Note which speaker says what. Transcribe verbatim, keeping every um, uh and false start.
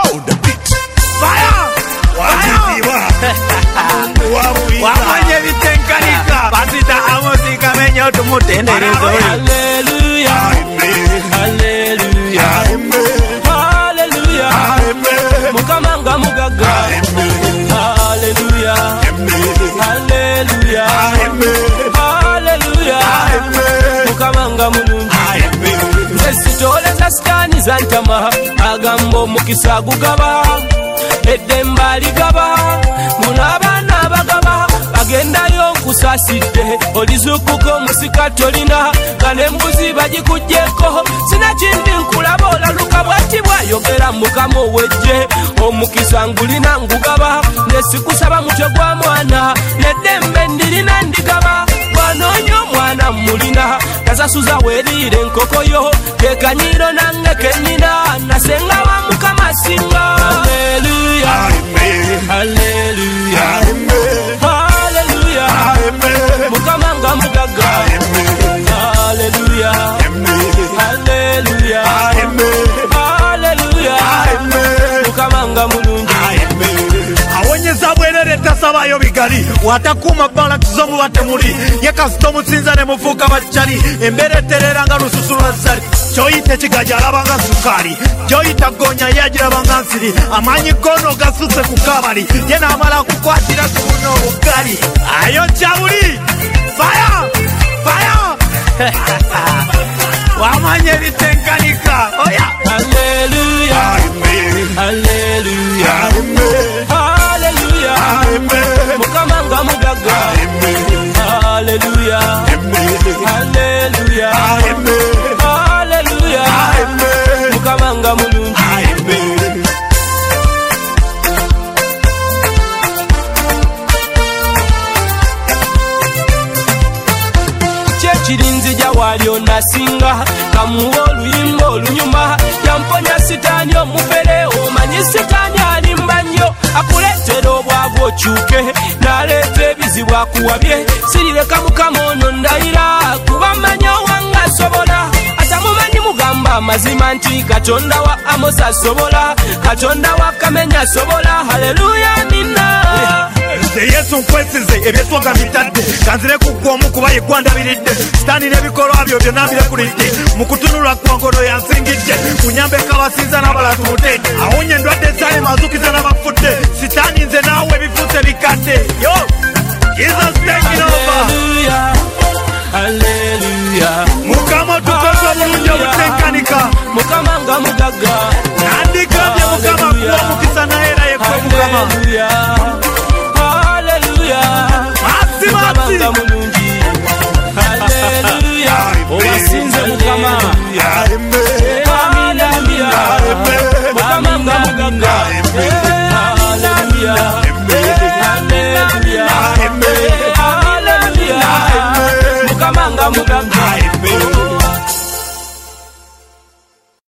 Speaker 1: Oh, the beat. Fire! Fire! Wamanye vitenkanika. Pasita amosika menyo tumutenderezo.
Speaker 2: Hallelujah. Hallelujah. Hallelujah. Mukamanga mugaga. Hallelujah. Hallelujah. Hallelujah. Mukamanga mulungi. Sesitole za stani zantama agambo mukisa gugaba edemba ligaba mulabana bagaba bagendayo nkusaside olizukuko musika tolina kane mbuzi bagikujjeko sina kindi nkulaba olaluka bwati bwayogera mukama owejje omukisa ngulina ngugaba nesikusaba mutwe gwa mwana nedembe ndirina ndigaba bwanonyo mwana mulina tasasuza werire nkokoyo tekanyiro nange kenina nasenga wa mukama singa. Hallelujah. Hallelujah. Hallelujah. Mukama nga mugaga. Hallelujah. Hallelujah. Hallelujah. Mukama nga mulungi.
Speaker 1: Awonyeza bwerere tasabayo bigali watakuma balance zo mu batemuli yakasito mutsinza ne mufuka bachali embere terera nga rususula zali choite kigaja alabanga sukali choita gonya yagira bangansiri amanyi kono gasuse kukabali yena amala kukwatira kuno ugali ayo chabuli fire fire wamanye bitenkanika oya.
Speaker 2: Hallelujah. Hallelujah. Mukama nga mugaga. Hallelujah. Hallelujah. Hallelujah. Mukama nga mulungi. Chechirinzi jawali onasinga kamuwa oluyimba olunyuma yamponya sitani omufere omanyi sitani alimba nnyo akuleetera obwavu okyuke naleeta ebizibu akuwabye sirireka mukama ono ndayira kuba mmanyi owanga asobola atamumanyi mugamba amazima nti katonda wa Amosi asobola katonda wa Kamenya asobola. Haleluya nina
Speaker 1: nze Yesu nkwesize ebyetwaga bitadde kanzire kugwomu kuba yegwandabiridde sitani n'ebikolwa byo byonna mbirekulidde mu kutunula kwangono yansingidde kunyambe kabasinza n'abalatumutedde awonye endwadde zaali mazukiza n'abafudde sitani nze naawe ebifuuse bikadde yo Jesus taking over.
Speaker 2: Hallelujah.
Speaker 1: Mukama tukoze bulungi obutenkanika
Speaker 2: Mukama nga mugaga
Speaker 1: nandikabye mukama kuwa mukisa naera yekwe mukama.
Speaker 2: Hallelujah. Hallelujah. Obasinze mukama.